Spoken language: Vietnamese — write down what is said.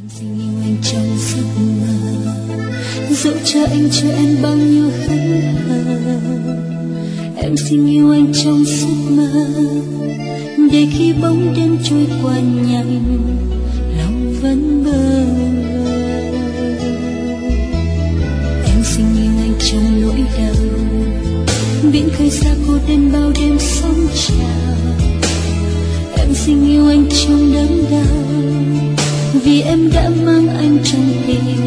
xin yêu anh trong giấc mơ, dẫu cho anh cho em bao nhiêu hững hờ. Em xin yêu anh trong giấc mơ, để khi bóng đêm trôi qua nhanh, lòng vẫn bơ vơ. Em xin yêu anh trong nỗi đau, biển khơi xa cô đơn bao đêm sóng trào. Em xin yêu anh trong đớn đau, vì em đã mang anh trong tim